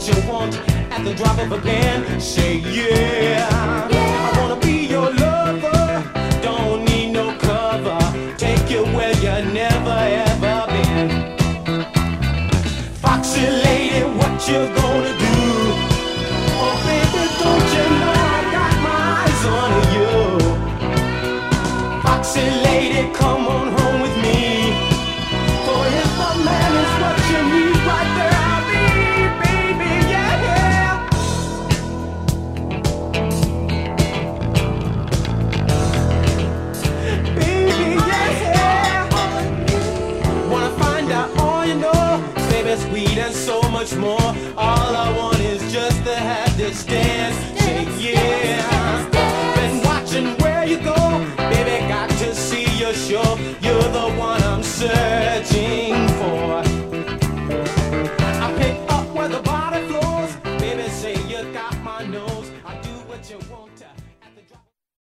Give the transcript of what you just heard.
what you want at the drop of a pen. Say yeah, I wanna be your lover. Don't need no cover. Take you where you never ever been. Foxy lady, what you gonna do? Oh baby, don't you know I got my eyes on you? Foxy lady, come on home with me. For if the man is what you need, right there I'll be, baby, yeah. Baby, yeah. Wanna find out all you know, baby, sweet and so much more. All I want is just to have this dance. Say yeah. Been watching where you go, baby, got to see you show. You're the one I'm searching for.